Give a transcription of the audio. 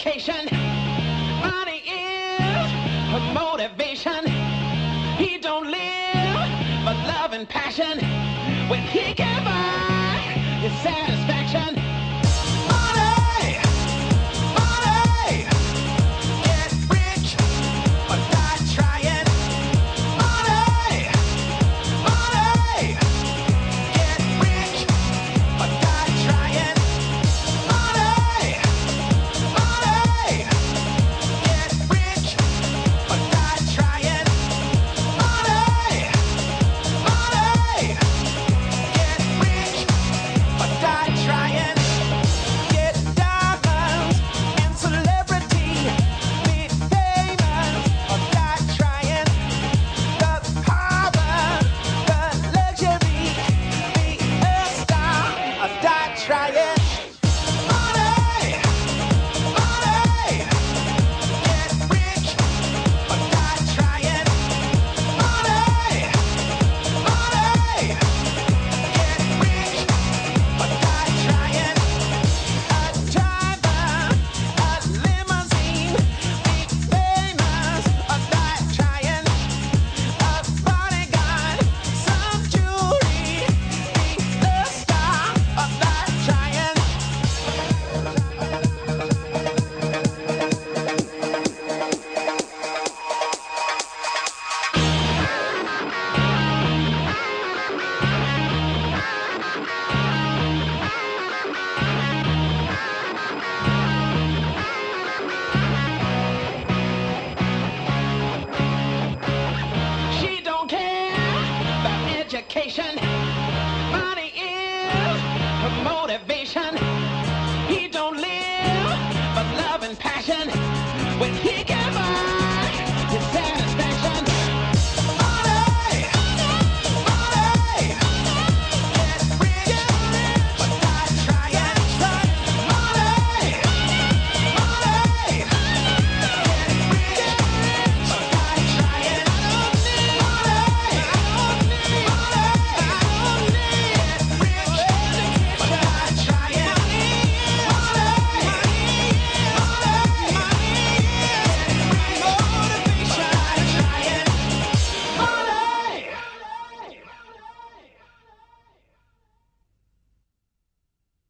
education. Money is her motivation. He don't live for love and passion. When he can buy his satisfaction. Money, money, get rich or die trying. Money, money, get rich or die trying. Money, money, get rich or die trying. Money, money, get rich or die trying. Get diamonds and celebrity, be famous or die trying. The power, the luxury, be a star or die trying. Money, money, get rich or die trying. Money, money, get rich or die trying. A driver, a limousine, be famous or die trying. A bodyguard, some jewelry, be a star or die trying. She don't care about education.